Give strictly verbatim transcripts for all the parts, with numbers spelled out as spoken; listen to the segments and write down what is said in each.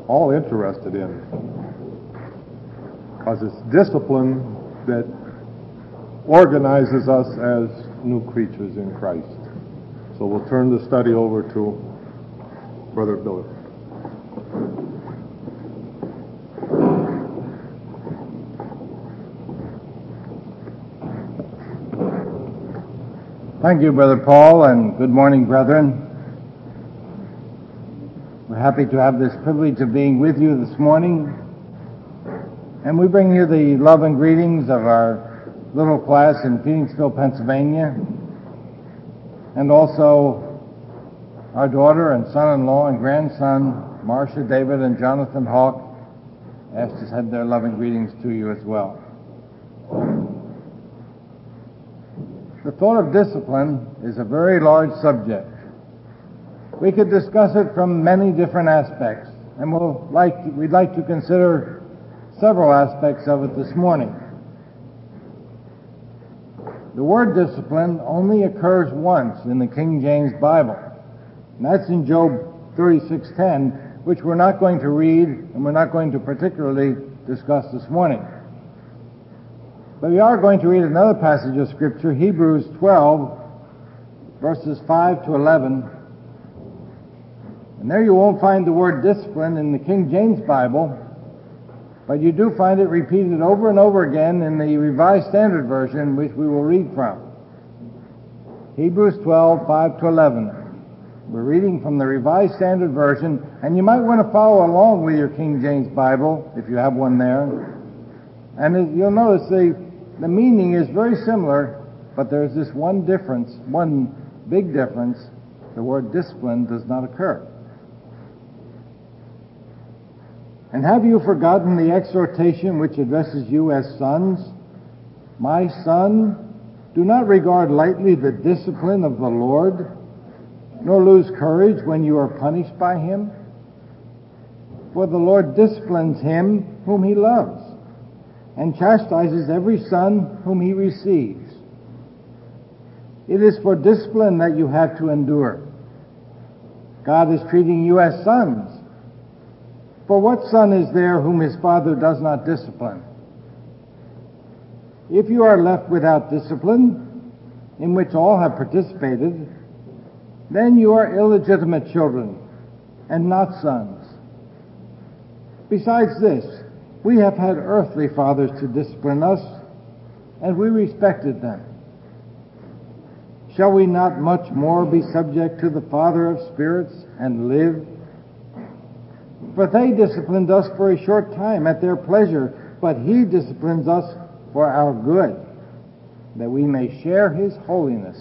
all interested in, because it's discipline that organizes us as new creatures in Christ. So we'll turn the study over to Brother Billy. Thank you, Brother Paul, and good morning, brethren. We're happy to have this privilege of being with you this morning. And we bring you the love and greetings of our little class in Phoenixville, Pennsylvania, and also our daughter and son-in-law and grandson, Marcia, David, and Jonathan Hawk, asked to send their love and greetings to you as well. The thought of discipline is a very large subject. We could discuss it from many different aspects, and we'll like, we'd like to consider several aspects of it this morning. The word discipline only occurs once in the King James Bible, and that's in Job thirty-six ten, which we're not going to read and we're not going to particularly discuss this morning. But we are going to read another passage of Scripture, Hebrews twelve, verses five to eleven. And there you won't find the word discipline in the King James Bible, but you do find it repeated over and over again in the Revised Standard Version, which we will read from. Hebrews twelve, five to eleven. We're reading from the Revised Standard Version, and you might want to follow along with your King James Bible, if you have one there. And you'll notice the The meaning is very similar, but there's this one difference, one big difference. The word discipline does not occur. And have you forgotten the exhortation which addresses you as sons? My son, do not regard lightly the discipline of the Lord, nor lose courage when you are punished by him. For the Lord disciplines him whom he loves, and chastises every son whom he receives. It is for discipline that you have to endure. God is treating you as sons. For what son is there whom his father does not discipline? If you are left without discipline, in which all have participated, then you are illegitimate children and not sons. Besides this, we have had earthly fathers to discipline us, and we respected them. Shall we not much more be subject to the Father of spirits and live? For they disciplined us for a short time at their pleasure, but he disciplines us for our good, that we may share his holiness.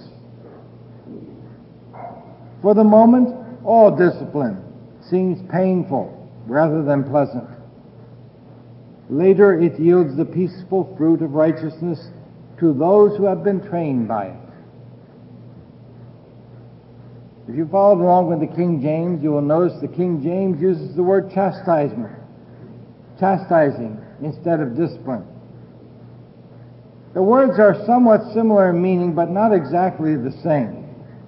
For the moment, all discipline seems painful rather than pleasant. Later it yields the peaceful fruit of righteousness to those who have been trained by it. If you followed along with the King James, you will notice the King James uses the word chastisement, chastising instead of discipline. The words are somewhat similar in meaning, but not exactly the same.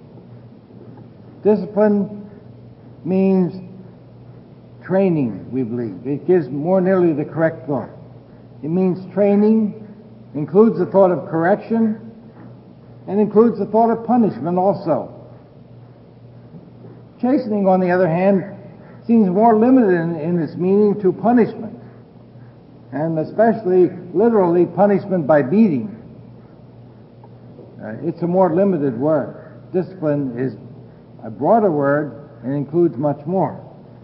Discipline means training, we believe. It gives more nearly the correct thought. It means training, includes the thought of correction, and includes the thought of punishment also. Chastening, on the other hand, seems more limited in, in its meaning to punishment, and especially literally punishment by beating. Uh, it's a more limited word. Discipline is a broader word and includes much more.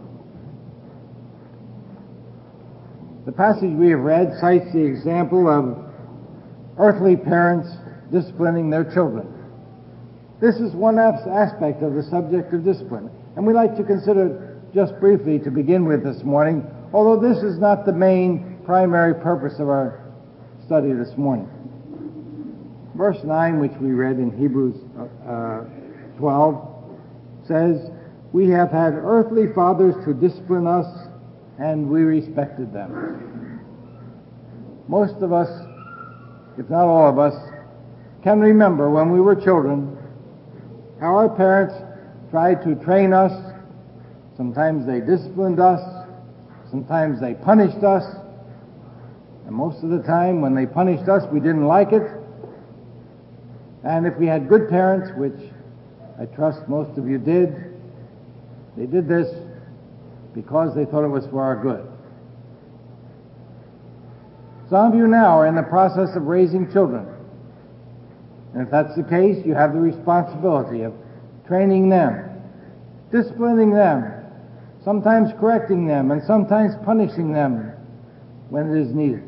The passage we have read cites the example of earthly parents disciplining their children. This is one aspect of the subject of discipline, and we'd like to consider it just briefly to begin with this morning, although this is not the main primary purpose of our study this morning. Verse nine, which we read in Hebrews uh, twelve, says, "We have had earthly fathers to discipline us, and we respected them." Most of us, if not all of us, can remember when we were children how our parents tried to train us. Sometimes they disciplined us, Sometimes they punished us, and most of the time when they punished us, we didn't like it. And if we had good parents, which I trust most of you did, they did this because they thought it was for our good. Some of you now are in the process of raising children. And if that's the case, you have the responsibility of training them, disciplining them, sometimes correcting them, and sometimes punishing them when it is needed.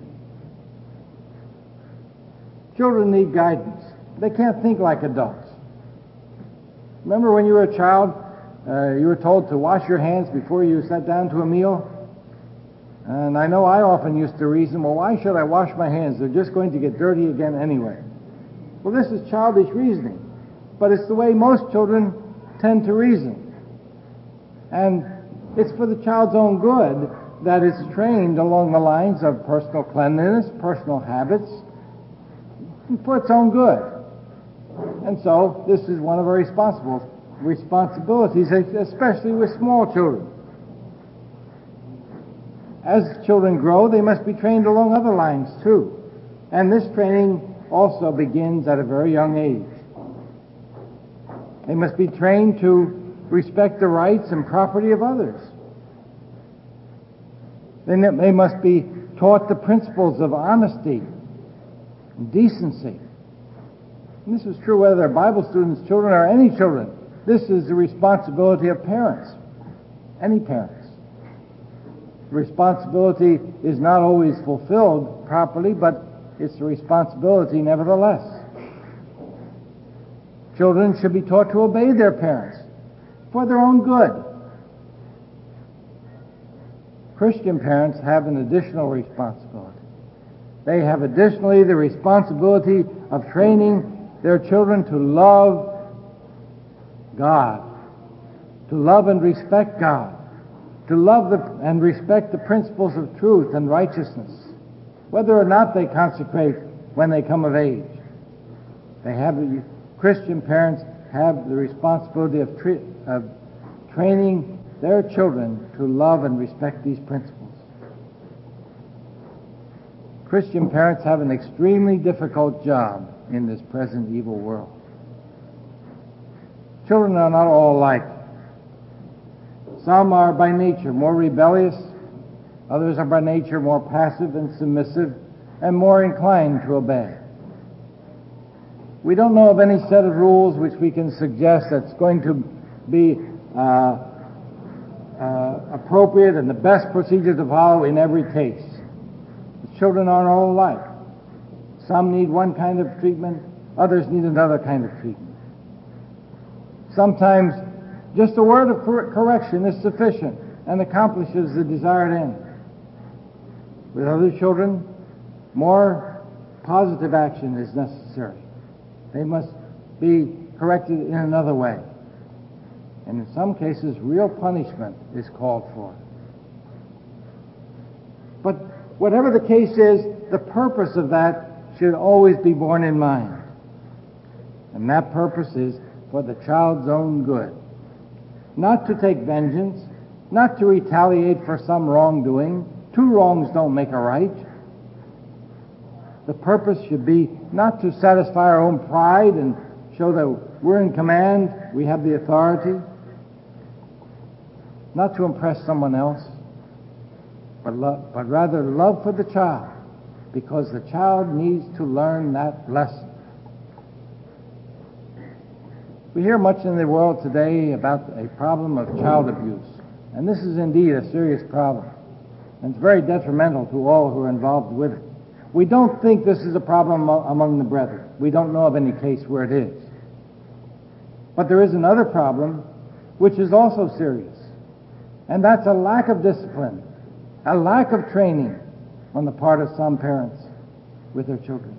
Children need guidance. They can't think like adults. Remember when you were a child, uh, you were told to wash your hands before you sat down to a meal? And I know I often used to reason, well, why should I wash my hands? They're just going to get dirty again anyway. Well, this is childish reasoning, but it's the way most children tend to reason. And it's for the child's own good that it's trained along the lines of personal cleanliness, personal habits, and for its own good. And so this is one of our responsible responsibilities, especially with small children. As children grow, they must be trained along other lines too. And this training also begins at a very young age. They must be trained to respect the rights and property of others. They they must be taught the principles of honesty and decency. And this is true whether they're Bible students' children or any children. This is the responsibility of parents, any parents. The responsibility is not always fulfilled properly, but it's a responsibility nevertheless. Children should be taught to obey their parents for their own good. Christian parents have an additional responsibility. They have additionally the responsibility of training their children to love God, to love and respect God, to love the, and respect the principles of truth and righteousness, whether or not they consecrate when they come of age. They have, Christian parents have the responsibility of, tra- of training their children to love and respect these principles. Christian parents have an extremely difficult job in this present evil world. Children are not all alike. Some are by nature more rebellious, others are by nature more passive and submissive, and more inclined to obey. We don't know of any set of rules which we can suggest that's going to be uh, uh, appropriate and the best procedure to follow in every case. The children aren't all alike. Some need one kind of treatment, others need another kind of treatment. Sometimes just a word of cor- correction is sufficient and accomplishes the desired end. With other children, more positive action is necessary. They must be corrected in another way. And in some cases, real punishment is called for. But whatever the case is, the purpose of that should always be borne in mind. And that purpose is for the child's own good. Not to take vengeance, not to retaliate for some wrongdoing. Two wrongs don't make a right. The purpose should be not to satisfy our own pride and show that we're in command, we have the authority. Not to impress someone else, but, love, but rather love for the child, because the child needs to learn that lesson. We hear much in the world today about a problem of child abuse, and this is indeed a serious problem, and it's very detrimental to all who are involved with it. We don't think this is a problem among the brethren. We don't know of any case where it is. But there is another problem which is also serious, and that's a lack of discipline, a lack of training on the part of some parents with their children.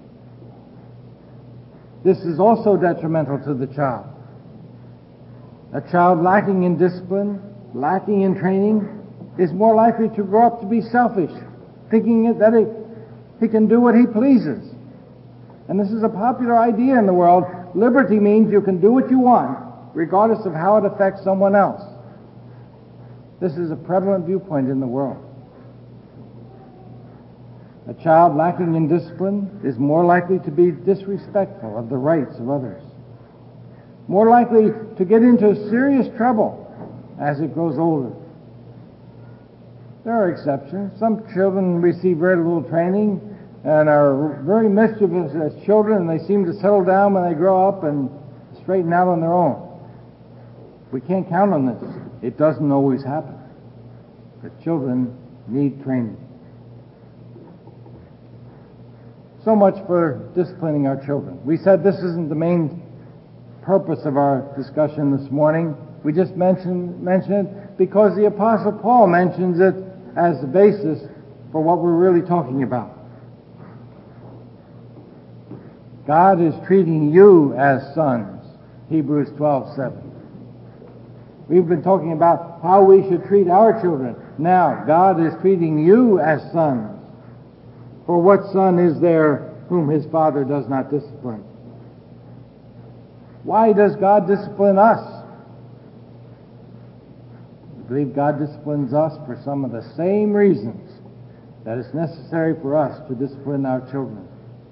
This is also detrimental to the child. A child lacking in discipline, lacking in training, is more likely to grow up to be selfish, thinking that he, he can do what he pleases. And this is a popular idea in the world. Liberty means you can do what you want, regardless of how it affects someone else. This is a prevalent viewpoint in the world. A child lacking in discipline is more likely to be disrespectful of the rights of others, more likely to get into serious trouble as it grows older. There are exceptions. Some children receive very little training and are very mischievous as children, and they seem to settle down when they grow up and straighten out on their own. We can't count on this. It doesn't always happen. But children need training. So much for disciplining our children. We said this isn't the main purpose of our discussion this morning. We just mentioned, mentioned it because the Apostle Paul mentions it as the basis for what we're really talking about. God is treating you as sons, Hebrews twelve seven. We've been talking about how we should treat our children. Now, God is treating you as sons. For what son is there whom his father does not discipline? Why does God discipline us? We believe God disciplines us for some of the same reasons that it's necessary for us to discipline our children.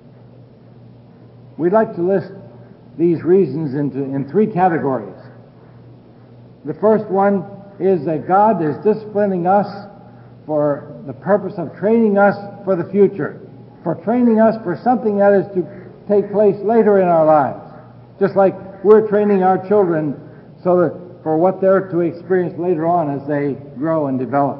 We'd like to list these reasons into in three categories. The first one is that God is disciplining us for the purpose of training us for the future, for training us for something that is to take place later in our lives, just like we're training our children so that for what they're to experience later on as they grow and develop.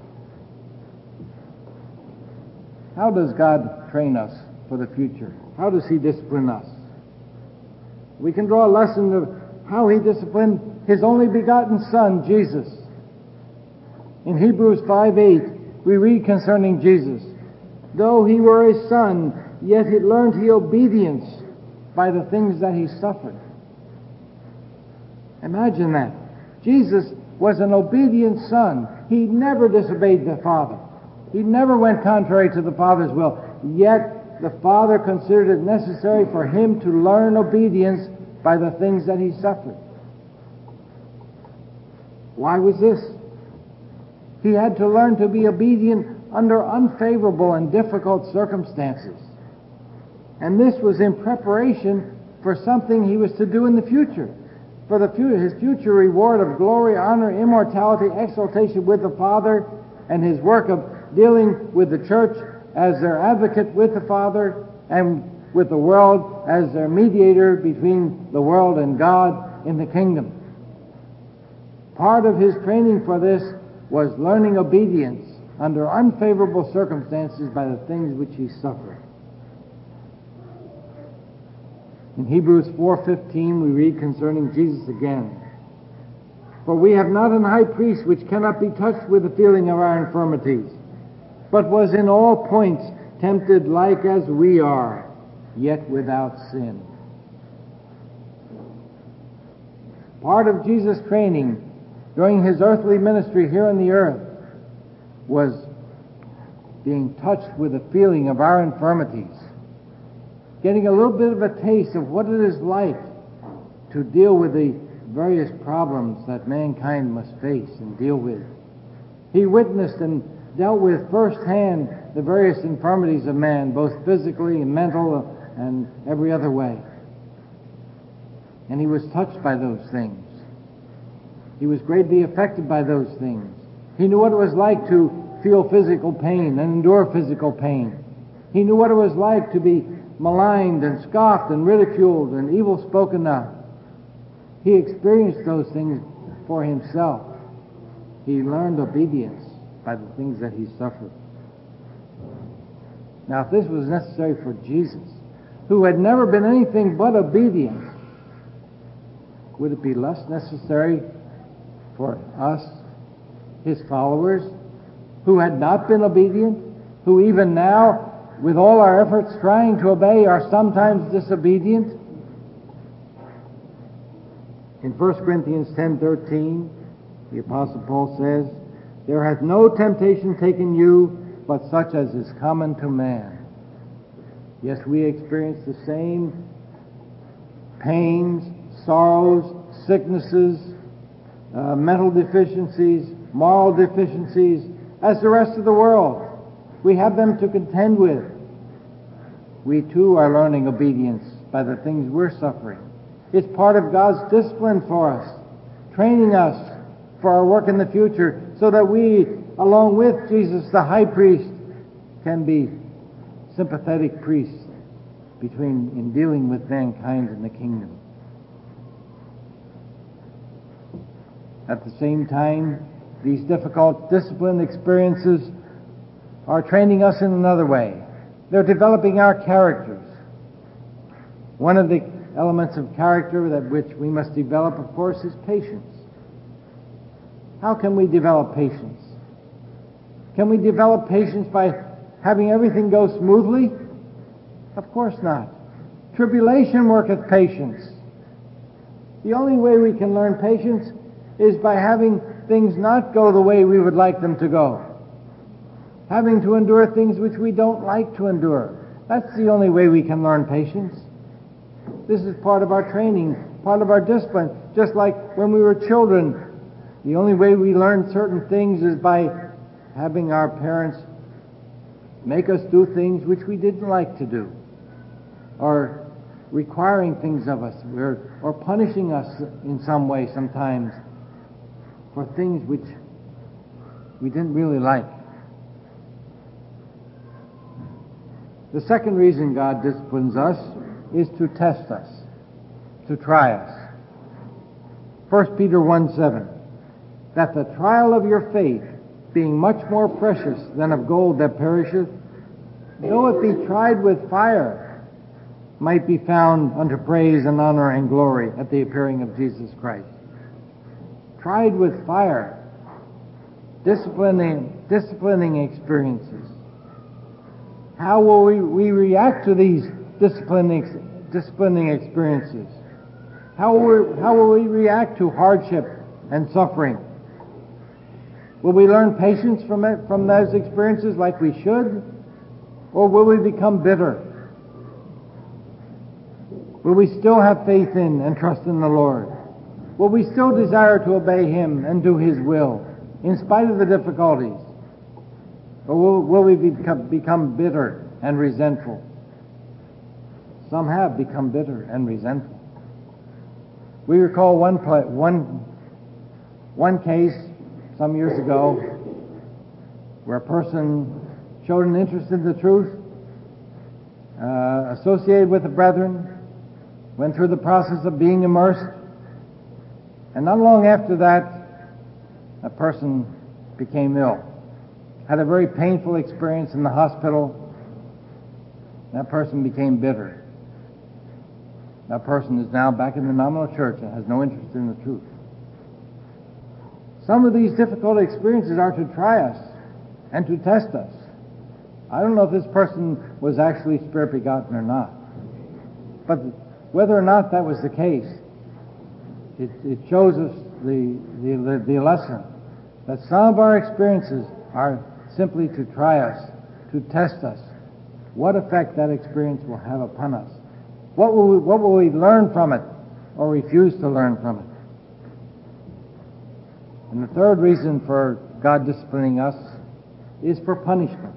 How does God train us for the future? How does he discipline us? We can draw a lesson of how he disciplined his only begotten Son, Jesus. In Hebrews five eight, we read concerning Jesus, though he were a son, yet he learned he obedience by the things that he suffered. Imagine that. Jesus was an obedient son. He never disobeyed the Father. He never went contrary to the Father's will. Yet the Father considered it necessary for him to learn obedience by the things that he suffered. Why was this? He had to learn to be obedient under unfavorable and difficult circumstances. And this was in preparation for something he was to do in the future. For the future, his future reward of glory, honor, immortality, exaltation with the Father, and his work of dealing with the church as their advocate with the Father and with the world as their mediator between the world and God in the kingdom. Part of his training for this was learning obedience under unfavorable circumstances by the things which he suffered. In Hebrews four fifteen we read concerning Jesus again, for we have not an high priest which cannot be touched with the feeling of our infirmities, but was in all points tempted like as we are, yet without sin. Part of Jesus' training during his earthly ministry here on the earth was being touched with the feeling of our infirmities, getting a little bit of a taste of what it is like to deal with the various problems that mankind must face and deal with. He witnessed and dealt with firsthand the various infirmities of man, both physically and mental and every other way. And he was touched by those things. He was greatly affected by those things. He knew what it was like to feel physical pain and endure physical pain. He knew what it was like to be maligned and scoffed and ridiculed and evil spoken of. He experienced those things for himself. He learned obedience by the things that he suffered. Now, if this was necessary for Jesus, who had never been anything but obedient, would it be less necessary for us, his followers, who had not been obedient, who even now, with all our efforts trying to obey, are sometimes disobedient? In First Corinthians ten thirteen, the Apostle Paul says, there hath no temptation taken you, but such as is common to man. Yes, we experience the same pains, sorrows, sicknesses, uh, mental deficiencies, moral deficiencies as the rest of the world. We have them to contend with. We too are learning obedience by the things we're suffering. It's part of God's discipline for us, training us for our work in the future, so that we, along with Jesus the high priest, can be sympathetic priests between in dealing with mankind in the kingdom. At the same time, these difficult discipline experiences are training us in another way. They're developing our characters. One of the elements of character that which we must develop, of course, is patience. How can we develop patience? Can we develop patience by having everything go smoothly? Of course not. Tribulation worketh patience. The only way we can learn patience is by having things not go the way we would like them to go. Having to endure things which we don't like to endure. That's the only way we can learn patience. This is part of our training, part of our discipline. Just like when we were children, the only way we learn certain things is by having our parents make us do things which we didn't like to do, or requiring things of us, or, or punishing us in some way sometimes for things which we didn't really like. The second reason God disciplines us is to test us, to try us. First Peter one seven, that the trial of your faith, being much more precious than of gold that perisheth, though it be tried with fire, might be found unto praise and honor and glory at the appearing of Jesus Christ. Tried with fire, disciplining, disciplining experiences. How will we, we react to these disciplining, disciplining experiences? How will, we, how will we react to hardship and suffering? Will we learn patience from it, from those experiences like we should? Or will we become bitter? Will we still have faith in and trust in the Lord? Will we still desire to obey Him and do His will, in spite of the difficulties? Or will, will we become, become bitter and resentful? Some have become bitter and resentful. We recall one, play, one, one case some years ago where a person showed an interest in the truth, uh, associated with the brethren, went through the process of being immersed, and not long after that, a person became ill. Had a very painful experience in the hospital. That person became bitter. That person is now back in the nominal church and has no interest in the truth. Some of these difficult experiences are to try us and to test us. I don't know if this person was actually spirit begotten or not. But whether or not that was the case, it, it shows us the, the, the lesson that some of our experiences are simply to try us, to test us, what effect that experience will have upon us. What will we, what will we learn from it or refuse to learn from it? And the third reason for God disciplining us is for punishment.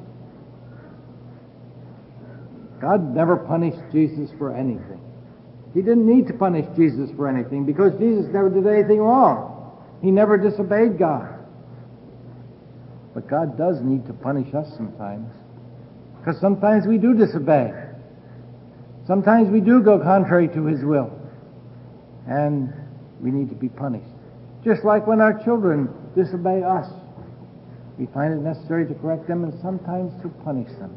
God never punished Jesus for anything. He didn't need to punish Jesus for anything because Jesus never did anything wrong. He never disobeyed God. But God does need to punish us sometimes, because sometimes we do disobey. Sometimes we do go contrary to His will, and we need to be punished. Just like when our children disobey us, we find it necessary to correct them and sometimes to punish them.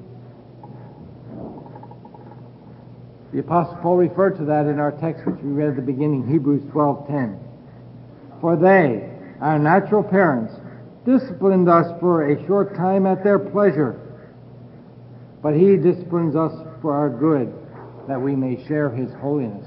The Apostle Paul referred to that in our text which we read at the beginning, Hebrews twelve ten. For they, our natural parents, disciplined us for a short time at their pleasure, but He disciplines us for our good, that we may share His holiness.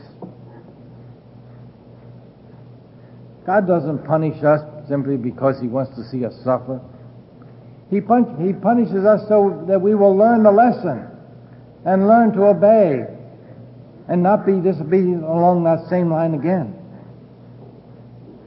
God doesn't punish us simply because He wants to see us suffer. He, pun- he punishes us so that we will learn the lesson and learn to obey and not be disobedient along that same line again.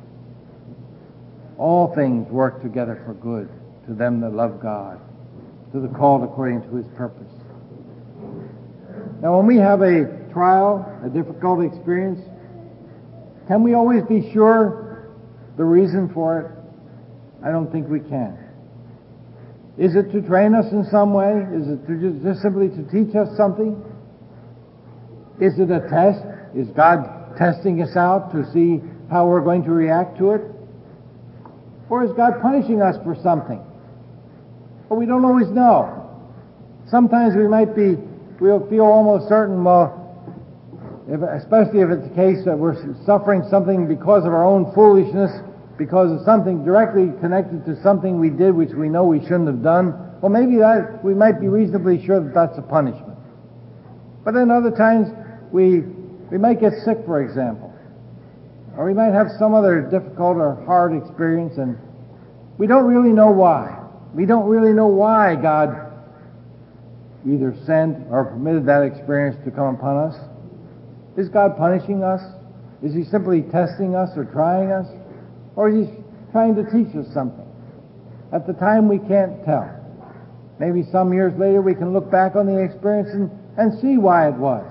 All things work together for good to them that love God, to to the called according to his purpose. Now, when we have a trial, a difficult experience, can we always be sure the reason for it? I don't think we can. Is it to train us in some way? Is it to just, just simply to teach us something? Is it a test? Is God testing us out to see how we're going to react to it? Or is God punishing us for something? But we don't always know. Sometimes we might be, we'll feel almost certain, well, if, especially if it's the case that we're suffering something because of our own foolishness, because of something directly connected to something we did which we know we shouldn't have done, well, maybe that we might be reasonably sure that that's a punishment. But then other times we we might get sick, for example, or we might have some other difficult or hard experience, and we don't really know why. We don't really know why God either sent or permitted that experience to come upon us. Is God punishing us? Is he simply testing us or trying us? Or is he trying to teach us something? At the time, we can't tell. Maybe some years later we can look back on the experience and, and see why it was.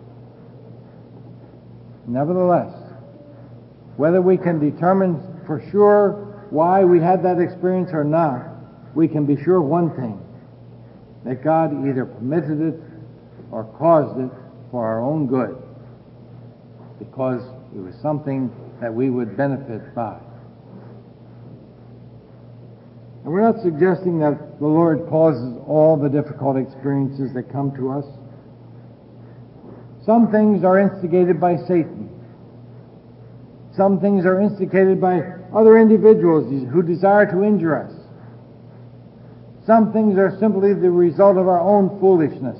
Nevertheless, whether we can determine for sure why we had that experience or not, we can be sure of one thing, that God either permitted it or caused it for our own good, because it was something that we would benefit by. And we're not suggesting that the Lord causes all the difficult experiences that come to us. Some things are instigated by Satan. Some things are instigated by other individuals who desire to injure us. Some things are simply the result of our own foolishness.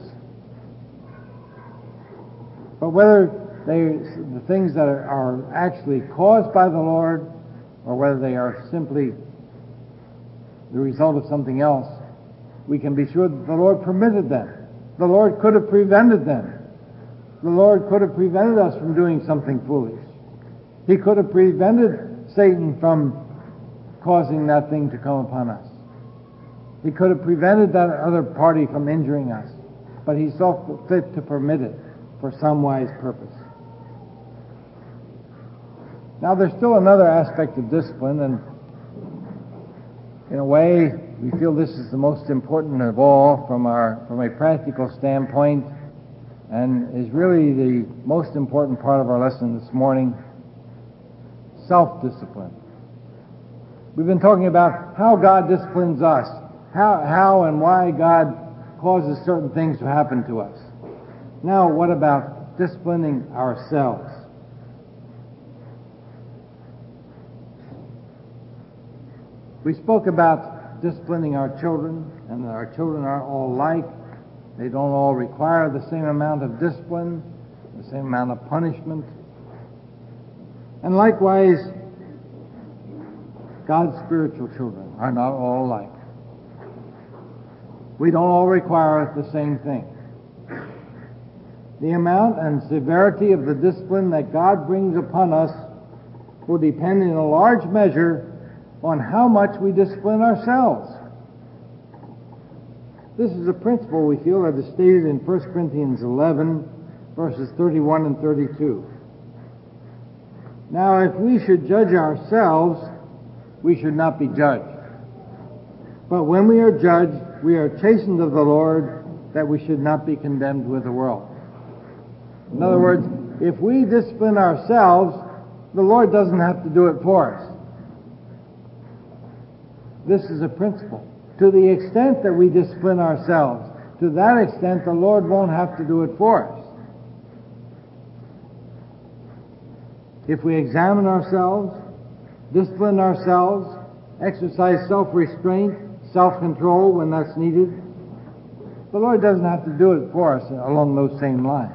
But whether they, the things that are, are actually caused by the Lord, or whether they are simply the result of something else, we can be sure that the Lord permitted them. The Lord could have prevented them. The Lord could have prevented us from doing something foolish. He could have prevented Satan from causing that thing to come upon us. He could have prevented that other party from injuring us. But he saw fit to permit it for some wise purpose. Now, there's still another aspect of discipline, and in a way, we feel this is the most important of all from our from a practical standpoint, and is really the most important part of our lesson this morning: self-discipline. We've been talking about how God disciplines us, how how and why God causes certain things to happen to us. Now, what about disciplining ourselves? We spoke about disciplining our children, and that our children aren't all alike. They don't all require the same amount of discipline, the same amount of punishment. And likewise, God's spiritual children are not all alike. We don't all require the same thing. The amount and severity of the discipline that God brings upon us will depend in a large measure on how much we discipline ourselves. This is a principle, we feel, that is stated in First Corinthians eleven, verses thirty-one and thirty-two. Now, if we should judge ourselves, we should not be judged. But when we are judged, we are chastened of the Lord, that we should not be condemned with the world. In other words, if we discipline ourselves, the Lord doesn't have to do it for us. This is a principle. To the extent that we discipline ourselves, to that extent the Lord won't have to do it for us. If we examine ourselves, discipline ourselves, exercise self-restraint, self-control when that's needed, the Lord doesn't have to do it for us along those same lines.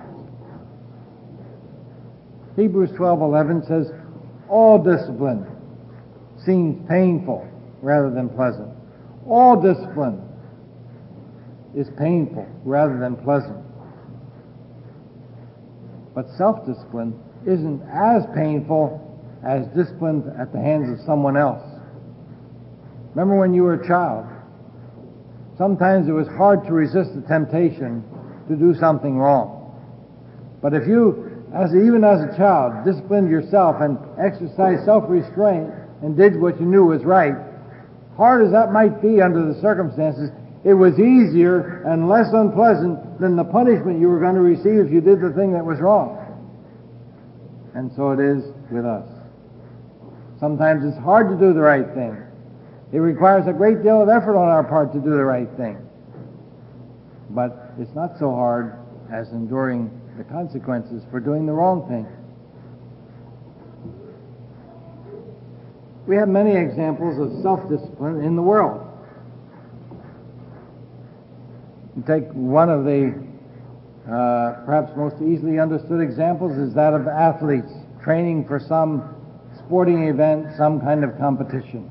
Hebrews twelve eleven says, all discipline seems painful rather than pleasant. All discipline is painful rather than pleasant. But self-discipline isn't as painful as discipline at the hands of someone else. Remember when you were a child? sometimes it was hard to resist the temptation to do something wrong. But if you, as even as a child, disciplined yourself and exercised self-restraint and did what you knew was right, hard as that might be under the circumstances, it was easier and less unpleasant than the punishment you were going to receive if you did the thing that was wrong. And so it is with us. Sometimes it's hard to do the right thing. It requires a great deal of effort on our part to do the right thing. But it's not so hard as enduring the consequences for doing the wrong thing. We have many examples of self-discipline in the world. You take one of the uh, perhaps most easily understood examples is that of athletes training for some sporting event, some kind of competition.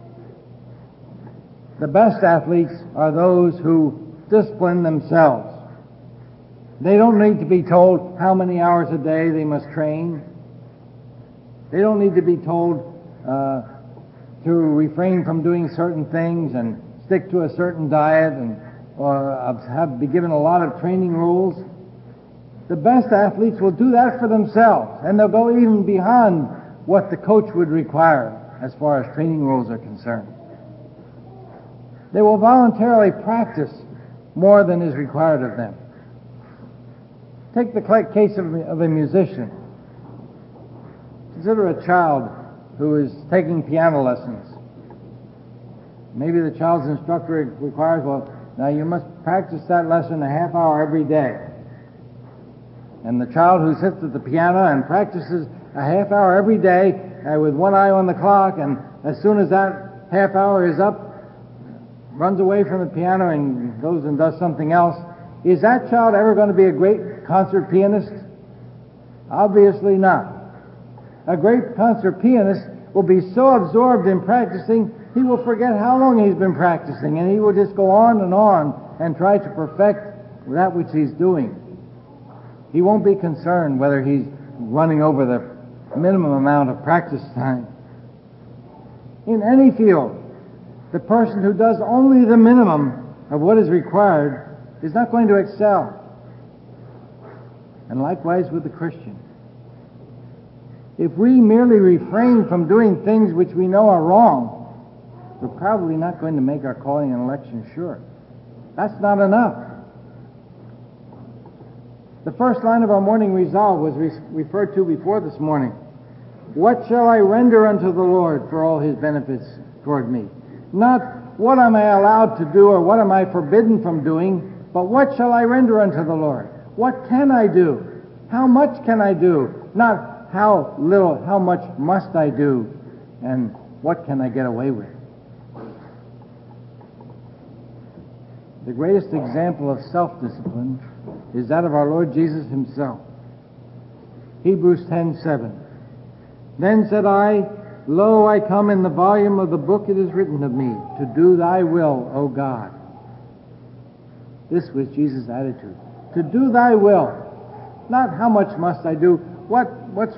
The best athletes are those who discipline themselves. They don't need to be told how many hours a day they must train. They don't need to be told uh, to refrain from doing certain things and stick to a certain diet and or have be given a lot of training rules. The best athletes will do that for themselves, and they'll go even beyond what the coach would require as far as training rules are concerned. They will voluntarily practice more than is required of them. Take the case of, of a musician. Consider a child who is taking piano lessons. Maybe the child's instructor requires, well, now you must practice that lesson a half hour every day. And the child who sits at the piano and practices a half hour every day uh, with one eye on the clock, and as soon as that half hour is up, runs away from the piano and goes and does something else, is that child ever going to be a great concert pianist? Obviously not. A great concert pianist will be so absorbed in practicing, he will forget how long he's been practicing, and he will just go on and on and try to perfect that which he's doing. He won't be concerned whether he's running over the minimum amount of practice time. In any field, the person who does only the minimum of what is required is not going to excel. And likewise with the Christian. If we merely refrain from doing things which we know are wrong, we're probably not going to make our calling and election sure. That's not enough. The first line of our morning resolve was re- referred to before this morning. What shall I render unto the Lord for all his benefits toward me? Not what am I allowed to do or what am I forbidden from doing, but what shall I render unto the Lord? What can I do? How much can I do? Not how little, how much must I do, and what can I get away with? The greatest example of self-discipline is that of our Lord Jesus himself. Hebrews ten seven. Then said I, Lo, I come, in the volume of the book it is written of me, to do thy will, O God. This was Jesus' attitude. To do thy will. Not how much must I do, what what's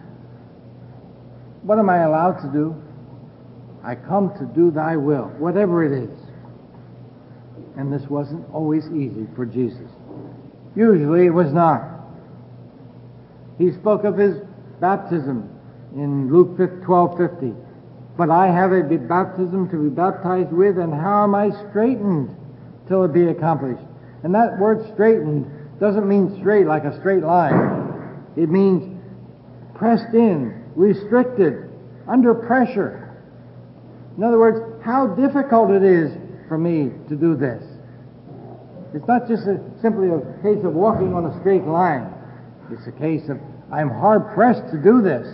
what am I allowed to do? I come to do thy will, whatever it is. And this wasn't always easy for Jesus. Usually it was not. He spoke of his baptism in Luke twelve fifty. But I have a baptism to be baptized with, and how am I straitened till it be accomplished? And that word straightened doesn't mean straight like a straight line. It means pressed in, restricted, under pressure. In other words, how difficult it is for me to do this. It's not just a, simply a case of walking on a straight line. It's a case of, I'm hard pressed to do this.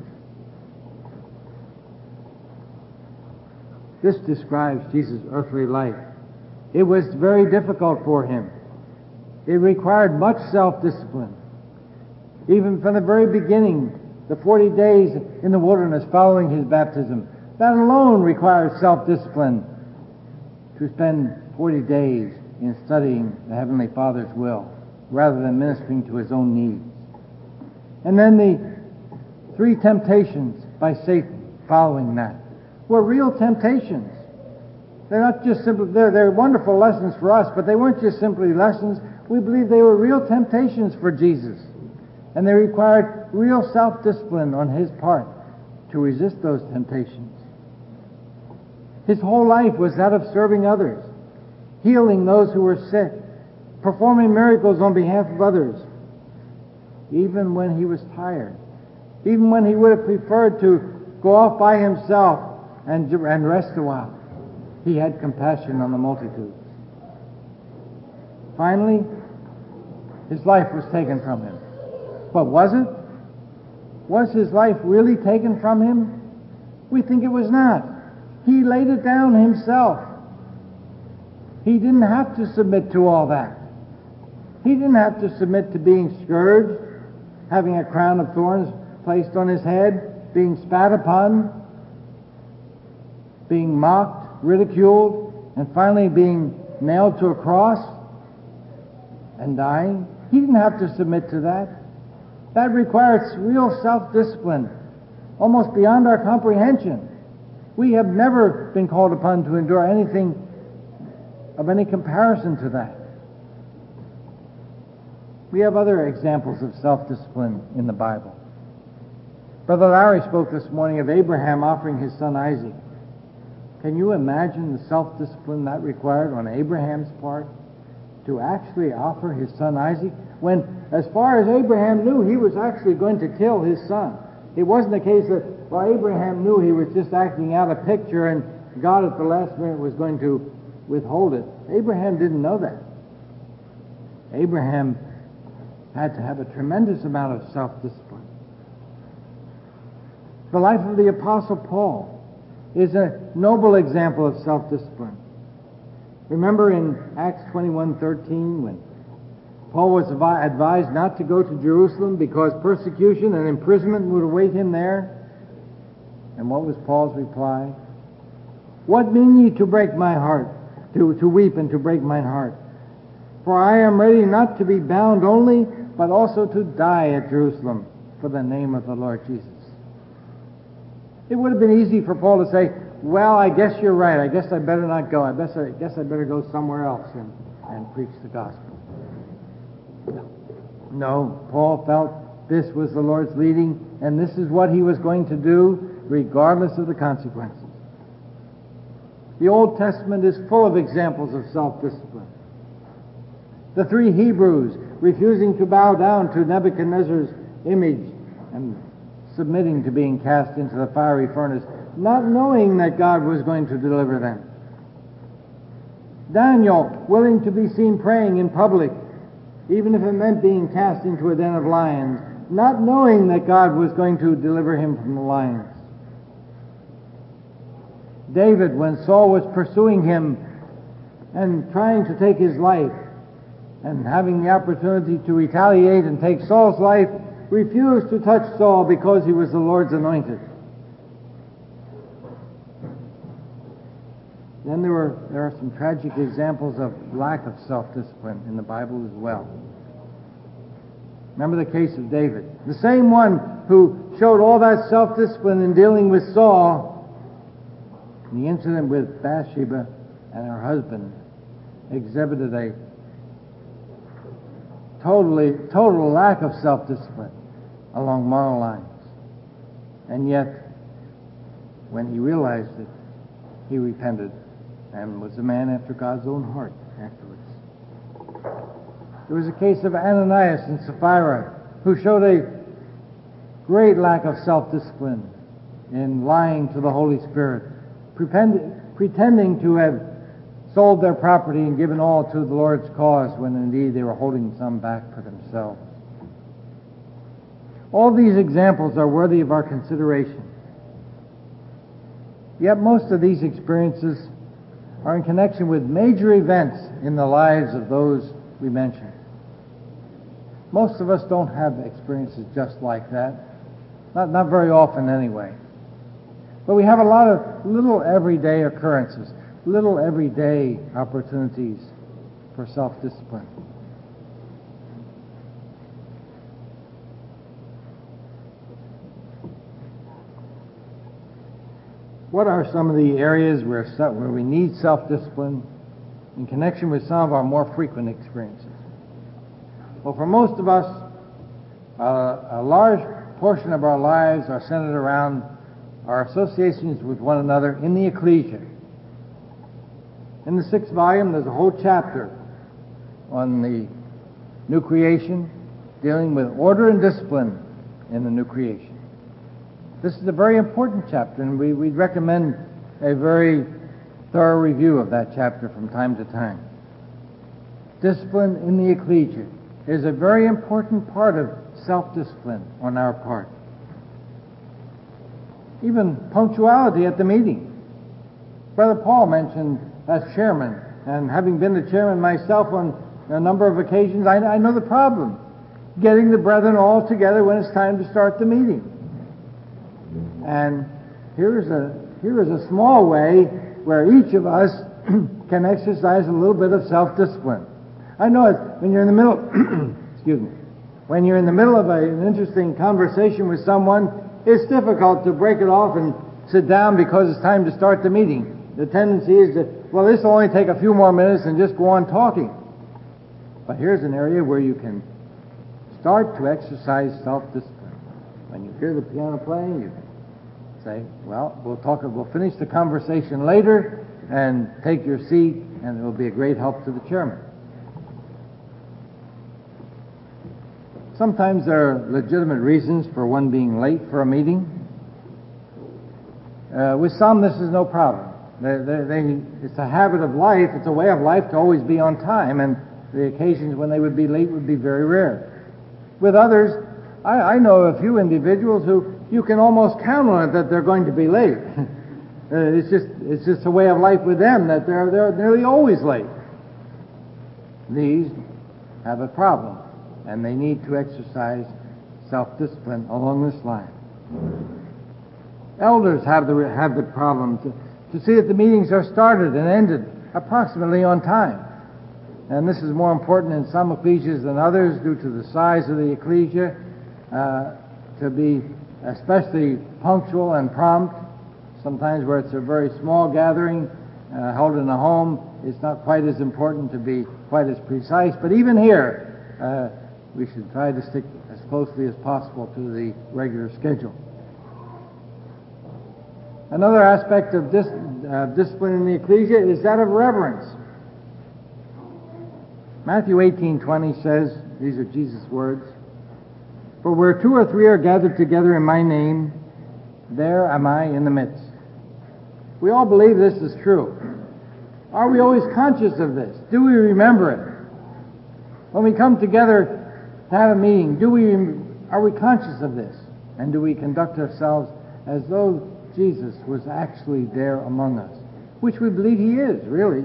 This describes Jesus' earthly life. It was very difficult for him. It required much self-discipline. Even from the very beginning, the forty days in the wilderness following his baptism, that alone requires self-discipline to spend forty days in studying the Heavenly Father's will rather than ministering to his own needs. And then the three temptations by Satan following that were real temptations. They're not just simply, they're, they're wonderful lessons for us, but they weren't just simply lessons. We believe they were real temptations for Jesus. And they required real self-discipline on his part to resist those temptations. His whole life was that of serving others, healing those who were sick, performing miracles on behalf of others, even when he was tired, even when he would have preferred to go off by himself and, and rest a while. He had compassion on the multitudes. Finally, his life was taken from him. But was it? Was his life really taken from him? We think it was not. He laid it down himself. He didn't have to submit to all that. He didn't have to submit to being scourged, having a crown of thorns placed on his head, being spat upon, being mocked, ridiculed, and finally being nailed to a cross and dying. He didn't have to submit to that. That requires real self-discipline, almost beyond our comprehension. We have never been called upon to endure anything of any comparison to that. We have other examples of self-discipline in the Bible. Brother Larry spoke this morning of Abraham offering his son Isaac. Can you imagine the self-discipline that required on Abraham's part to actually offer his son Isaac, when, as far as Abraham knew, he was actually going to kill his son? It wasn't a case that, well, Abraham knew he was just acting out a picture and God at the last minute was going to withhold it. Abraham didn't know that. Abraham had to have a tremendous amount of self-discipline. The life of the Apostle Paul is a noble example of self-discipline. Remember in Acts twenty-one thirteen when Paul was advised not to go to Jerusalem because persecution and imprisonment would await him there? And what was Paul's reply? What mean ye to break my heart, to, to weep and to break mine heart? For I am ready not to be bound only, but also to die at Jerusalem for the name of the Lord Jesus. It would have been easy for Paul to say, well, I guess you're right. I guess I better not go. I guess I, guess I better go somewhere else and, and preach the gospel. No. No, Paul felt this was the Lord's leading, and this is what he was going to do, regardless of the consequences. The Old Testament is full of examples of self-discipline. The three Hebrews refusing to bow down to Nebuchadnezzar's image and submitting to being cast into the fiery furnace, not knowing that God was going to deliver them. Daniel, willing to be seen praying in public, even if it meant being cast into a den of lions, not knowing that God was going to deliver him from the lions. David, when Saul was pursuing him and trying to take his life, and having the opportunity to retaliate and take Saul's life, refused to touch Saul because he was the Lord's anointed. Then there were there are some tragic examples of lack of self-discipline in the Bible as well. Remember the case of David, the same one who showed all that self-discipline in dealing with Saul. The incident with Bathsheba and her husband exhibited a totally total lack of self-discipline along moral lines. And yet, when he realized it, he repented and was a man after God's own heart afterwards. There was a case of Ananias and Sapphira, who showed a great lack of self-discipline in lying to the Holy Spirit, pretend, pretending to have sold their property and given all to the Lord's cause when indeed they were holding some back for themselves. All these examples are worthy of our consideration. Yet most of these experiences are in connection with major events in the lives of those we mentioned. Most of us don't have experiences just like that. Not, not very often anyway. But we have a lot of little everyday occurrences, little everyday opportunities for self-discipline. What are some of the areas where, where we need self-discipline in connection with some of our more frequent experiences? Well, for most of us, uh, a large portion of our lives are centered around our associations with one another in the ecclesia. In the sixth volume, there's a whole chapter on the new creation, dealing with order and discipline in the new creation. This is a very important chapter, and we, we'd recommend a very thorough review of that chapter from time to time. Discipline in the ecclesia is a very important part of self-discipline on our part. Even punctuality at the meeting. Brother Paul mentioned as chairman, and having been the chairman myself on a number of occasions, I, I know the problem. Getting the brethren all together when it's time to start the meeting. And here's a, here is a small way where each of us can exercise a little bit of self-discipline. I know it, when you're in the middle, excuse me, when you're in the middle of a, an interesting conversation with someone, it's difficult to break it off and sit down because it's time to start the meeting. The tendency is that, well, this will only take a few more minutes and just go on talking. But here's an area where you can start to exercise self-discipline. When you hear the piano playing, you can say, well, we'll talk, we'll finish the conversation later and take your seat, and it will be a great help to the chairman. Sometimes there are legitimate reasons for one being late for a meeting. Uh, with some, this is no problem. They, they, they, it's a habit of life, it's a way of life to always be on time, and the occasions when they would be late would be very rare. With others, I, I know a few individuals who you can almost count on it that they're going to be late. uh, it's just it's just a way of life with them that they're they're nearly always late. These have a problem, and they need to exercise self-discipline along this line. Elders have the have the problem to, to see that the meetings are started and ended approximately on time. And this is more important in some ecclesias than others due to the size of the ecclesia, uh, to be especially punctual and prompt. Sometimes where it's a very small gathering uh, held in a home, it's not quite as important to be quite as precise. But even here, uh, we should try to stick as closely as possible to the regular schedule. Another aspect of dis- uh, discipline in the ecclesia is that of reverence. Matthew eighteen twenty says, these are Jesus' words, "For where two or three are gathered together in my name, there am I in the midst." We all believe this is true. Are we always conscious of this? Do we remember it? When we come together to have a meeting, do we are we conscious of this? And do we conduct ourselves as though Jesus was actually there among us? Which we believe he is, really.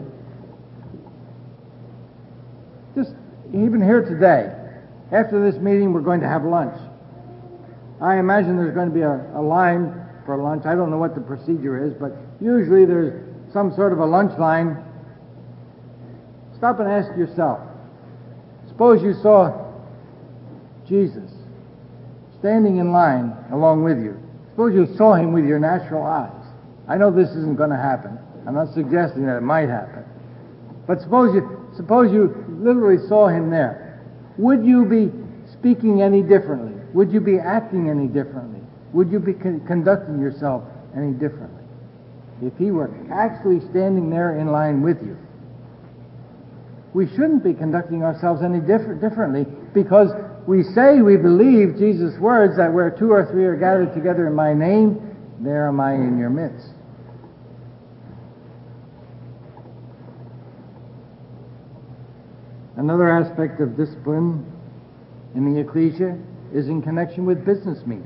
Just even here today, after this meeting, we're going to have lunch. I imagine there's going to be a, a line for lunch. I don't know what the procedure is, but usually there's some sort of a lunch line. Stop and ask yourself, suppose you saw Jesus standing in line along with you. Suppose you saw him with your natural eyes. I know this isn't going to happen. I'm not suggesting that it might happen. But suppose you suppose you literally saw him there. Would you be speaking any differently? Would you be acting any differently? Would you be con- conducting yourself any differently if he were actually standing there in line with you? We shouldn't be conducting ourselves any differ- differently because we say we believe Jesus' words that where two or three are gathered together in my name, there am I in your midst. Another aspect of discipline in the ecclesia is in connection with business meetings.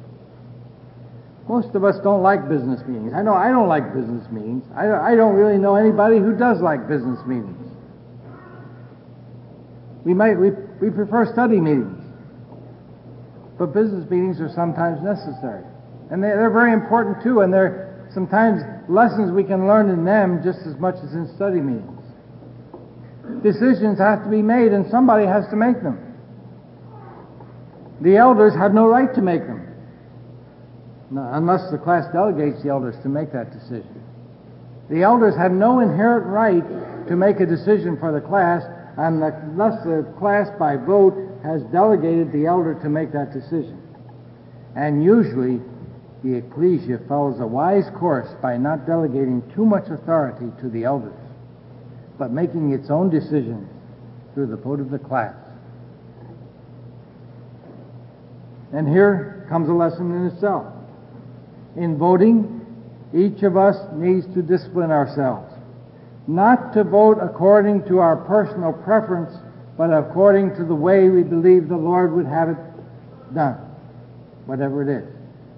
Most of us don't like business meetings. I know I don't like business meetings. I, I don't really know anybody who does like business meetings. We might we, we prefer study meetings. But business meetings are sometimes necessary. And they, they're very important too, and there are sometimes lessons we can learn in them just as much as in study meetings. Decisions have to be made, and somebody has to make them. The elders have no right to make them. No, unless the class delegates the elders to make that decision. The elders have no inherent right to make a decision for the class unless the class by vote has delegated the elder to make that decision. And usually the ecclesia follows a wise course by not delegating too much authority to the elders, but making its own decisions through the vote of the class. And here comes a lesson in itself. In voting, each of us needs to discipline ourselves, not to vote according to our personal preference, but according to the way we believe the Lord would have it done, whatever it is.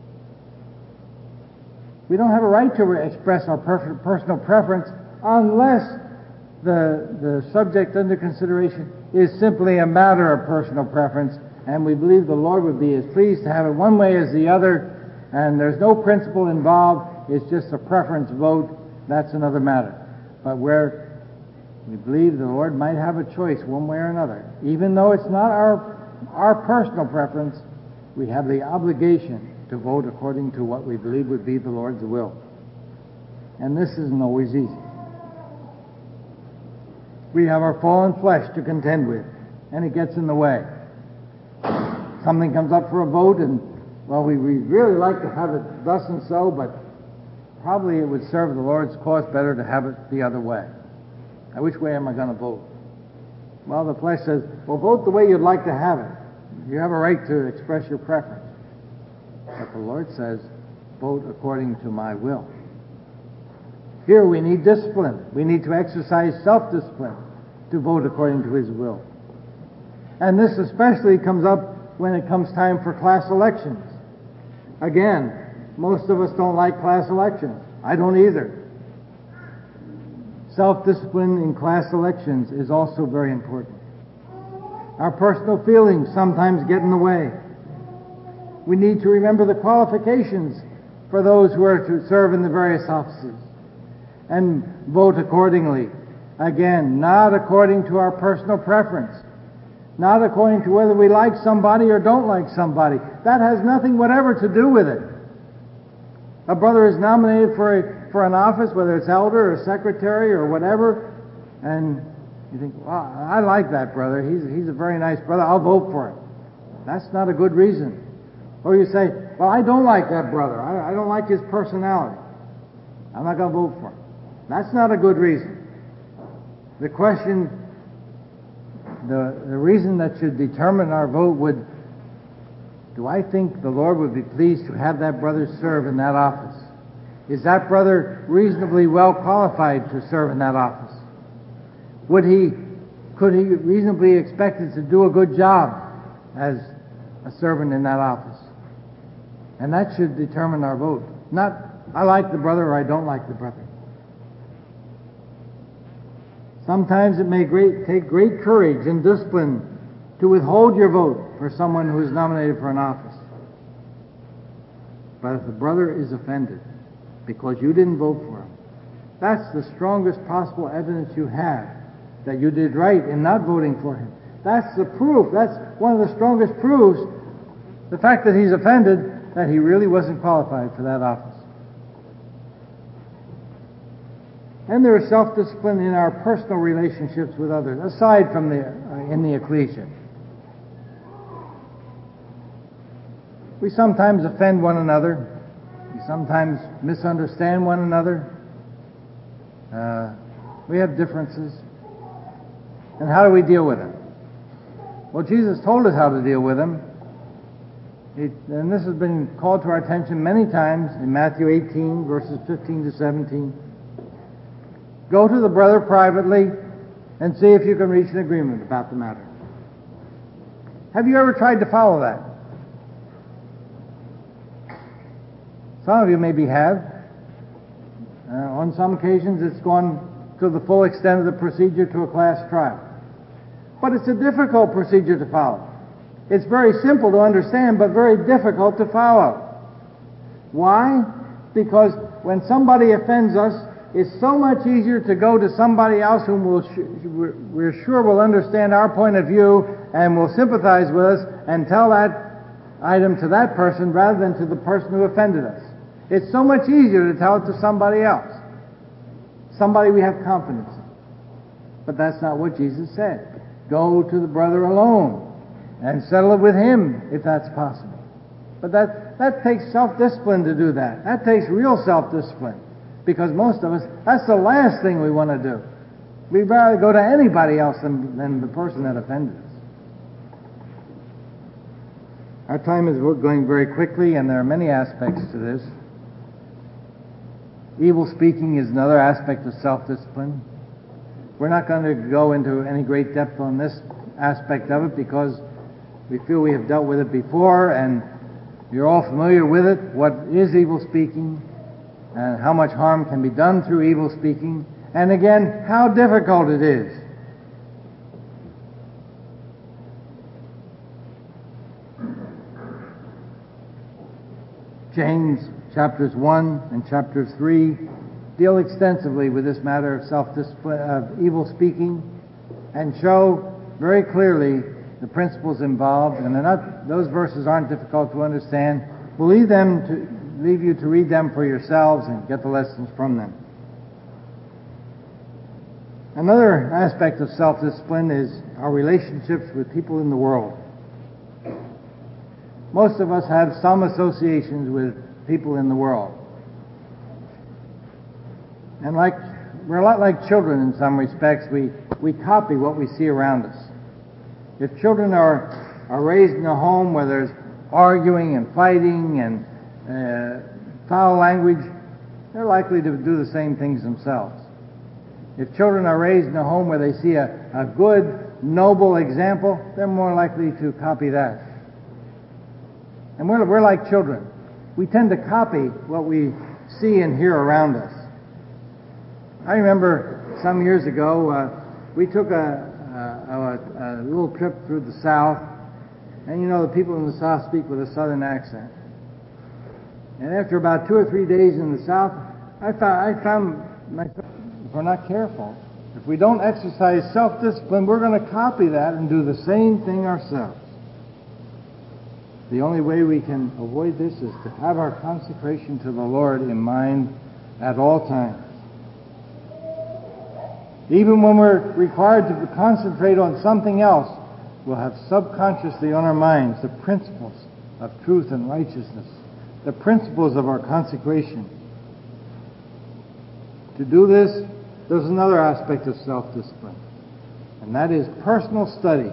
We don't have a right to express our per- personal preference unless the, the subject under consideration is simply a matter of personal preference, and we believe the Lord would be as pleased to have it one way as the other, and there's no principle involved, it's just a preference vote. That's another matter. But where we believe the Lord might have a choice one way or another, even though it's not our, our personal preference, we have the obligation to vote according to what we believe would be the Lord's will. And this isn't always easy. We have our fallen flesh to contend with, and it gets in the way. Something comes up for a vote, and, well, we, we really like to have it thus and so, but probably it would serve the Lord's cause better to have it the other way. Now, which way am I going to vote? Well, the flesh says, well, vote the way you'd like to have it. You have a right to express your preference. But the Lord says, vote according to my will. Here we need discipline. We need to exercise self-discipline to vote according to His will. And this especially comes up when it comes time for class elections. Again, most of us don't like class elections. I don't either. Self-discipline in class elections is also very important. Our personal feelings sometimes get in the way. We need to remember the qualifications for those who are to serve in the various offices and vote accordingly. Again, not according to our personal preference, not according to whether we like somebody or don't like somebody. That has nothing whatever to do with it. A brother is nominated for a, for an office, whether it's elder or secretary or whatever, and you think, well, I like that brother. He's, he's a very nice brother. I'll vote for him. That's not a good reason. Or you say, well, I don't like that brother. I, I don't like his personality. I'm not going to vote for him. That's not a good reason. The question, the, the reason that should determine our vote would, do I think the Lord would be pleased to have that brother serve in that office? Is that brother reasonably well qualified to serve in that office? Would he, could he reasonably expected to do a good job as a servant in that office? And that should determine our vote. Not, I like the brother or I don't like the brother. Sometimes it may great, take great courage and discipline to withhold your vote for someone who is nominated for an office. But if the brother is offended because you didn't vote for him, that's the strongest possible evidence you have that you did right in not voting for him. That's the proof. That's one of the strongest proofs, the fact that he's offended, that he really wasn't qualified for that office. And there is self-discipline in our personal relationships with others, aside from the uh, in the ecclesia. We sometimes offend one another. We sometimes misunderstand one another. Uh, we have differences. And how do we deal with them? Well, Jesus told us how to deal with them. It, and this has been called to our attention many times in Matthew eighteen, verses fifteen to seventeen. Go to the brother privately and see if you can reach an agreement about the matter. Have you ever tried to follow that? Some of you maybe have. Uh, on some occasions it's gone to the full extent of the procedure to a class trial. But it's a difficult procedure to follow. It's very simple to understand, but very difficult to follow. Why? Because when somebody offends us, it's so much easier to go to somebody else whom we'll sh- we're sure will understand our point of view and will sympathize with us and tell that item to that person rather than to the person who offended us. It's so much easier to tell it to somebody else, somebody we have confidence in. But that's not what Jesus said. Go to the brother alone and settle it with him if that's possible. But that, that takes self-discipline to do that. That takes real self-discipline, because most of us, that's the last thing we want to do. We'd rather go to anybody else than, than the person that offended us. Our time is going very quickly, and there are many aspects to this. Evil speaking is another aspect of self-discipline. We're not going to go into any great depth on this aspect of it because we feel we have dealt with it before, and you're all familiar with it. What is evil speaking, and how much harm can be done through evil speaking, and again, how difficult it is. James chapters one and chapter three deal extensively with this matter of self-discipline, of evil speaking, and show very clearly the principles involved. And they're not, those verses aren't difficult to understand. We'll leave them to leave you to read them for yourselves and get the lessons from them. Another aspect of self-discipline is our relationships with people in the world. Most of us have some associations with people in the world. And like we're a lot like children in some respects. We, we copy what we see around us. If children are, are raised in a home where there's arguing and fighting and uh, foul language, they're likely to do the same things themselves. If children are raised in a home where they see a, a good, noble example, they're more likely to copy that. And we're, we're like children. We tend to copy what we see and hear around us. I remember some years ago, uh, we took a, a, a, a little trip through the South, and you know the people in the South speak with a Southern accent. And after about two or three days in the South, I found, I found myself, if we're not careful, if we don't exercise self-discipline, we're going to copy that and do the same thing ourselves. The only way we can avoid this is to have our consecration to the Lord in mind at all times. Even when we're required to concentrate on something else, we'll have subconsciously on our minds the principles of truth and righteousness, the principles of our consecration. To do this, there's another aspect of self-discipline, and that is personal study.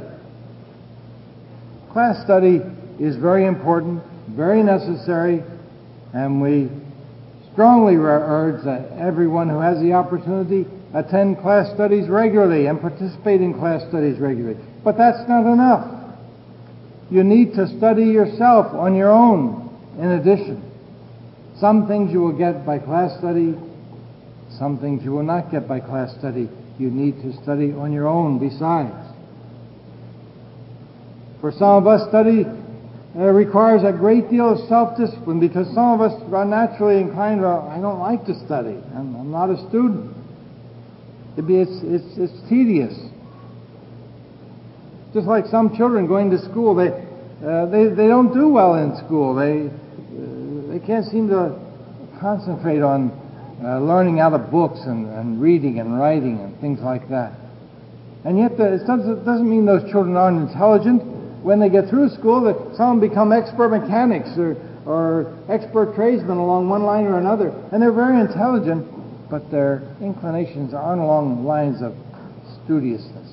Class study is very important, very necessary, and we strongly urge that everyone who has the opportunity attend class studies regularly and participate in class studies regularly. But that's not enough. You need to study yourself on your own in addition. Some things you will get by class study, some things you will not get by class study. You need to study on your own besides. For some of us, study uh, requires a great deal of self-discipline, because some of us are naturally inclined, well, I don't like to study. I'm, I'm not a student. It'd be, it's, it's, it's tedious. Just like some children going to school, they, uh, they, they don't do well in school. They, uh, they can't seem to concentrate on uh, learning out of books and, and reading and writing and things like that. And yet the, it, doesn't, it doesn't mean those children aren't intelligent. When they get through school, that some become expert mechanics or, or expert tradesmen along one line or another. And they're very intelligent, but their inclinations aren't along the lines of studiousness.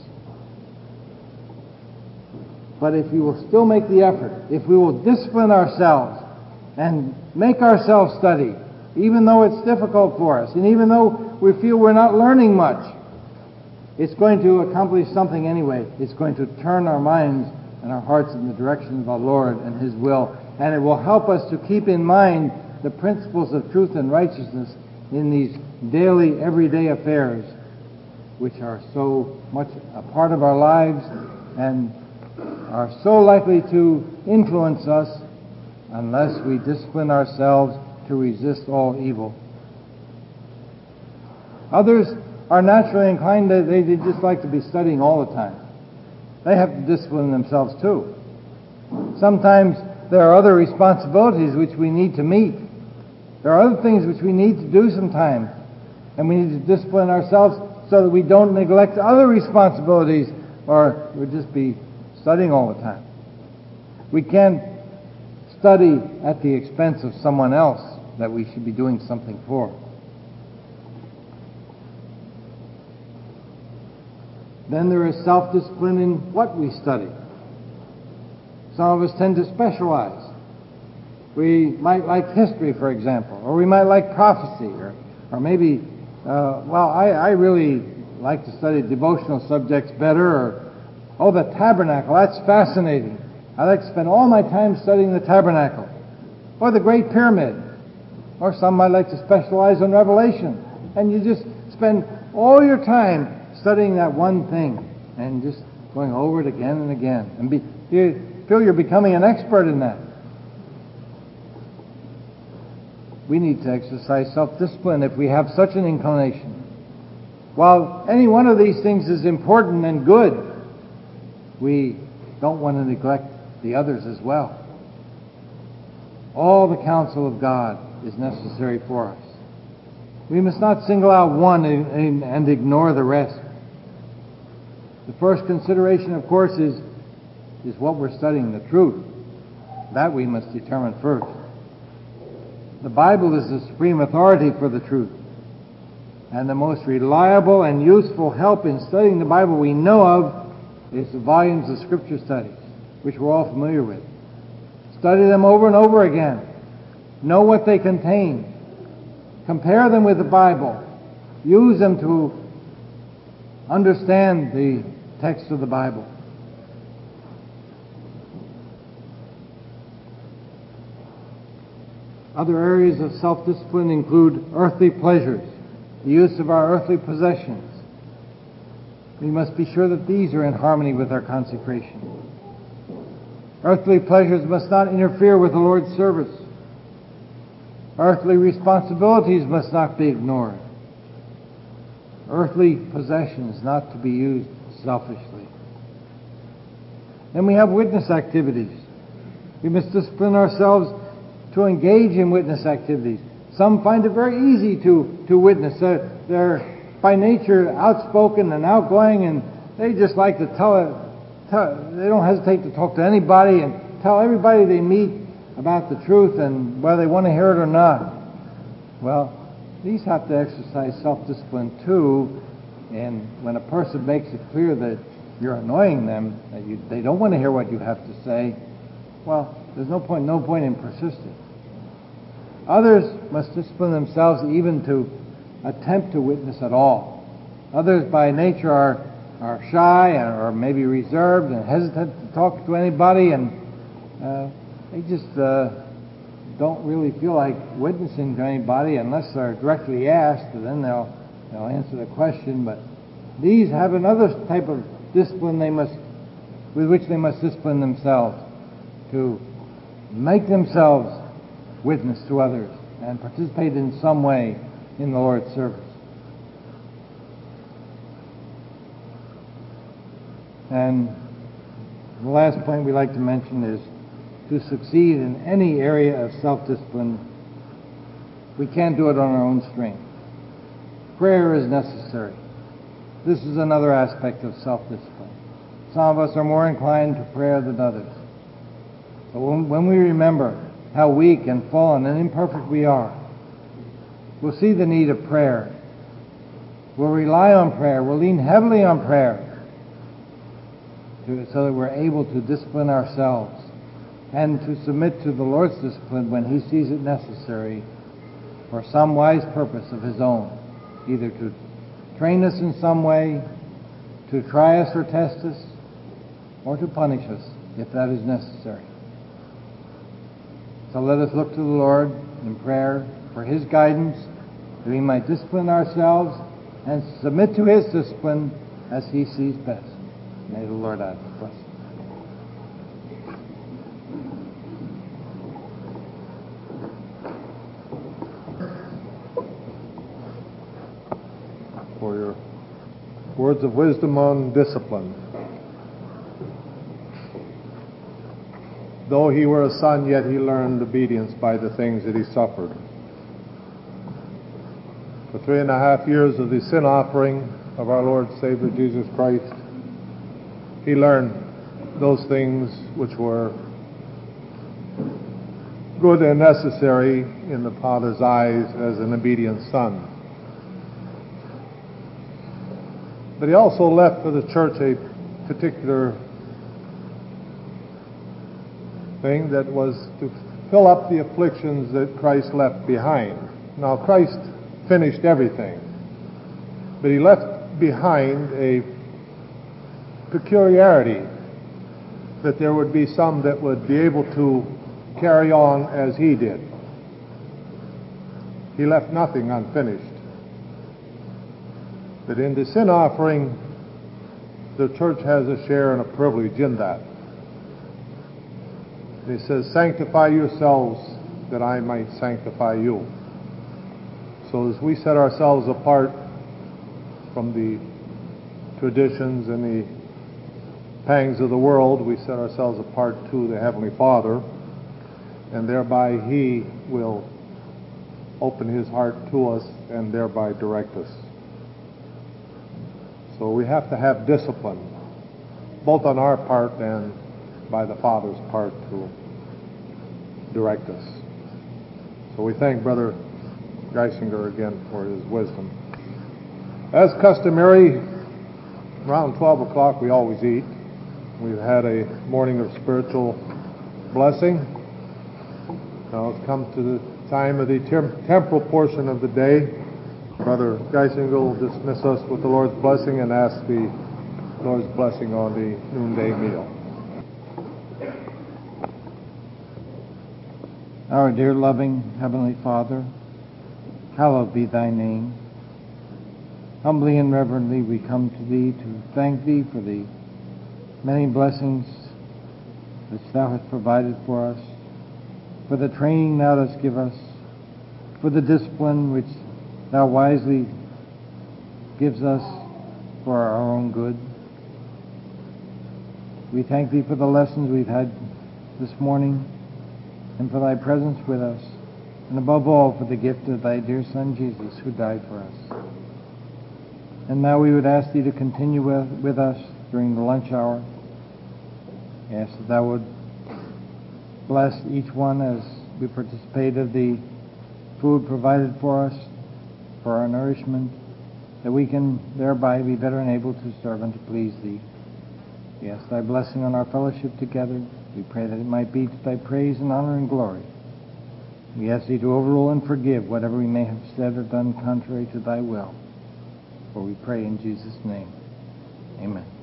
But if we will still make the effort, if we will discipline ourselves and make ourselves study, even though it's difficult for us, and even though we feel we're not learning much, it's going to accomplish something anyway. It's going to turn our minds and our hearts in the direction of our Lord and His will. And it will help us to keep in mind the principles of truth and righteousness in these daily, everyday affairs, which are so much a part of our lives and are so likely to influence us unless we discipline ourselves to resist all evil. Others are naturally inclined to, they, they just like to be studying all the time. They have to discipline themselves too. Sometimes there are other responsibilities which we need to meet. There are other things which we need to do sometimes. And we need to discipline ourselves so that we don't neglect other responsibilities or we'll just be studying all the time. We can't study at the expense of someone else that we should be doing something for. Then there is self-discipline in what we study. Some of us tend to specialize. We might like history, for example, or we might like prophecy, or, or maybe, uh, well, I, I really like to study devotional subjects better, or, oh, the tabernacle, that's fascinating. I like to spend all my time studying the tabernacle, or the Great Pyramid, or some might like to specialize in Revelation, and you just spend all your time studying that one thing, and just going over it again and again, and be, you feel you're becoming an expert in that. We need to exercise self-discipline if we have such an inclination. While any one of these things is important and good, we don't want to neglect the others as well. All the counsel of God is necessary for us. We must not single out one and, and, and ignore the rest. The first consideration, of course, is, is what we're studying, the truth. That we must determine first. The Bible is the supreme authority for the truth. And the most reliable and useful help in studying the Bible we know of is the volumes of Scripture studies, which we're all familiar with. Study them over and over again. Know what they contain. Compare them with the Bible. Use them to understand the text of the Bible. Other areas of self-discipline include earthly pleasures, the use of our earthly possessions. We must be sure that these are in harmony with our consecration. Earthly pleasures must not interfere with the Lord's service. Earthly responsibilities must not be ignored. Earthly possessions not to be used selfishly. Then we have witness activities. We must discipline ourselves to engage in witness activities. Some find it very easy to, to witness. They're, they're by nature outspoken and outgoing, and they just like to tell it. Tell, they don't hesitate to talk to anybody and tell everybody they meet about the truth and whether they want to hear it or not. Well, these have to exercise self-discipline too, and when a person makes it clear that you're annoying them, that you, they don't want to hear what you have to say, well, there's no point, no point in persisting. Others must discipline themselves even to attempt to witness at all. Others by nature are, are shy or maybe reserved and hesitant to talk to anybody, and uh, they just uh, don't really feel like witnessing to anybody unless they're directly asked, and then they'll, they'll answer the question. But these have another type of discipline they must, with which they must discipline themselves, to make themselves witness to others and participate in some way in the Lord's service. And the last point we like to mention is to succeed in any area of self-discipline, we can't do it on our own strength. Prayer is necessary. This is another aspect of self-discipline. Some of us are more inclined to prayer than others. But when, when we remember how weak and fallen and imperfect we are, we'll see the need of prayer. We'll rely on prayer. We'll lean heavily on prayer to, so that we're able to discipline ourselves and to submit to the Lord's discipline when He sees it necessary for some wise purpose of His own, either to train us in some way, to try us or test us, or to punish us if that is necessary. So let us look to the Lord in prayer for His guidance, that we might discipline ourselves and submit to His discipline as He sees best. May the Lord add to bless. For your words of wisdom on discipline. though he were a son, yet he learned obedience by the things that he suffered. For three and a half years of the sin offering of our Lord and Savior Jesus Christ, he learned those things which were good and necessary in the Father's eyes as an obedient son. But he also left for the church a particular thing that was to fill up the afflictions that Christ left behind. Now, Christ finished everything, but he left behind a peculiarity that there would be some that would be able to carry on as he did. He left nothing unfinished. But in the sin offering, the church has a share and a privilege in that. And he says, sanctify yourselves that I might sanctify you. So as we set ourselves apart from the traditions and the pangs of the world, we set ourselves apart to the Heavenly Father, and thereby he will open his heart to us and thereby direct us. So we have to have discipline, both on our part and by the Father's part, to direct us. So we thank Brother Geisinger again for his wisdom. As customary, around twelve o'clock we always eat. We've had a morning of spiritual blessing. Now it's come to the time of the tem- temporal portion of the day. Brother Geisinger will dismiss us with the Lord's blessing and ask the Lord's blessing on the noonday meal. Our dear loving Heavenly Father, hallowed be thy name. Humbly and reverently we come to thee to thank thee for the many blessings which thou hast provided for us, for the training thou dost give us, for the discipline which thou wisely gives us for our own good. We thank thee for the lessons we've had this morning and for thy presence with us, and above all for the gift of thy dear Son Jesus, who died for us. And now we would ask thee to continue with, with us during the lunch hour. We ask that thou would bless each one as we participate of the food provided for us, for our nourishment, that we can thereby be better enabled to serve and to please thee. We ask thy blessing on our fellowship together. We pray that it might be to thy praise and honor and glory. We ask thee to overrule and forgive whatever we may have said or done contrary to thy will. For we pray in Jesus' name. Amen.